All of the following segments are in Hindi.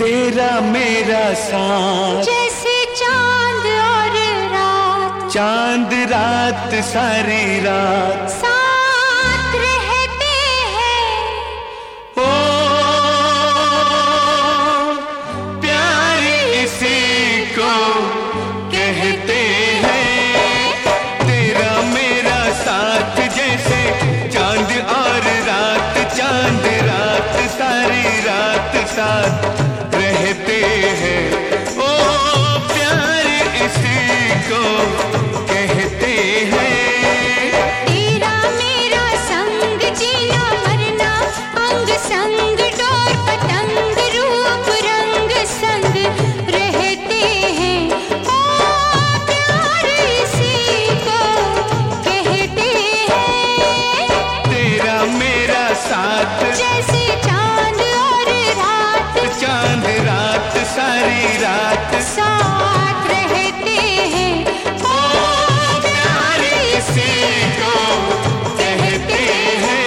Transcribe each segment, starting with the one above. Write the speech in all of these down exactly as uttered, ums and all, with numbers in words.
तेरा मेरा साथ जैसे चांद और रात, चांद रात सारी रात साथ रहते हैं। ओ प्यार इसी को कहते हैं। तेरा मेरा साथ जैसे चांद और रात, चांद रात सारी रात साथ रहते हैं। ओ प्यार इसी को कहते हैं। तेरा मेरा संग जीना मरना, अंग संग डोर पतंग रूप रंग संग रहते हैं। ओ प्यार इसी को कहते हैं। तेरा मेरा साथ जैसे चांद और रात, चांद रात सारी रात साथ रहते हैं। ओ प्यार इसी को कहते हैं।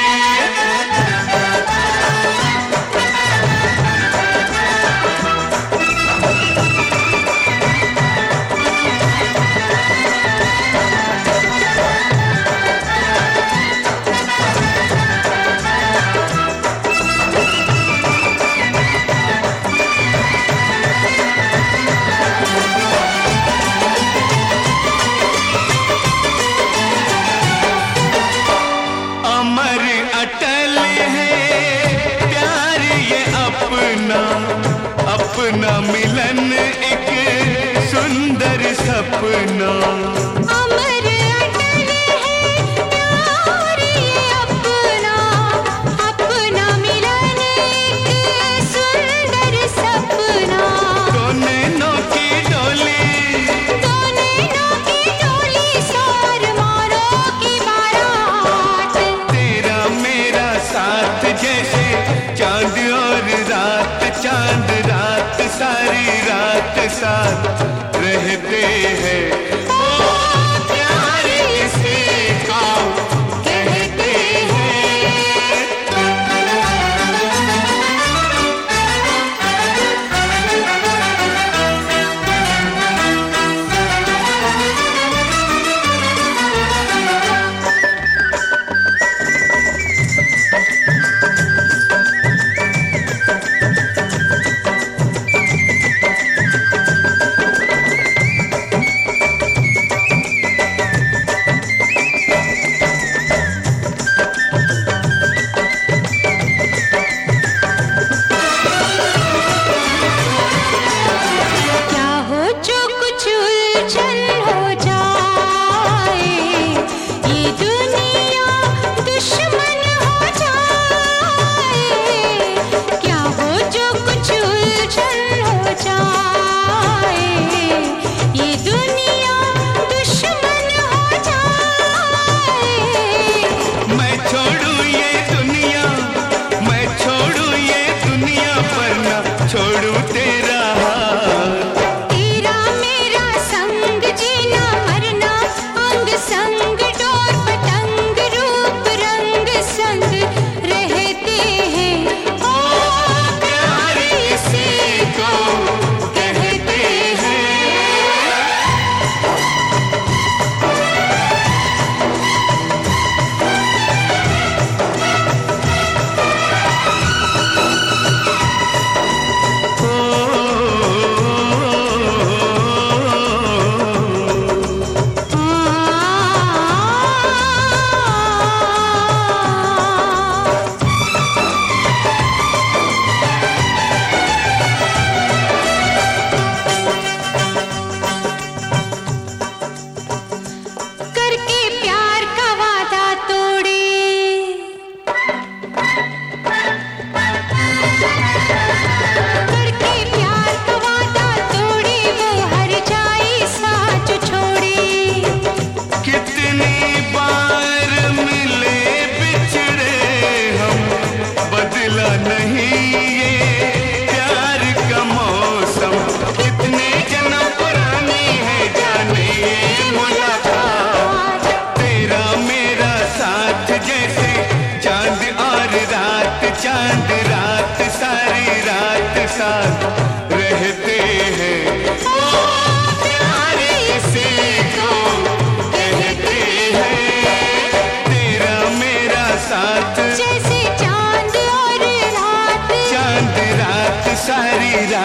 अमर अटल है प्यार ये अपना, अपना मिलन एक सुंदर सपना। अमर अटल है प्यार ये अपना, अपना मिलन एक सुंदर सपना। दो नैनों की डोली, दो नैनों की डोली सार मारो की बारात। तेरा मेरा साथ जैसे चांद और रात, चांद रात सारी रात साथ रहते हैं। ओ साथ रहते हैं। ओ प्यार किसी को कहते हैं, तेरा मेरा साथ जैसे चांद और रात, चांद रात सारी रात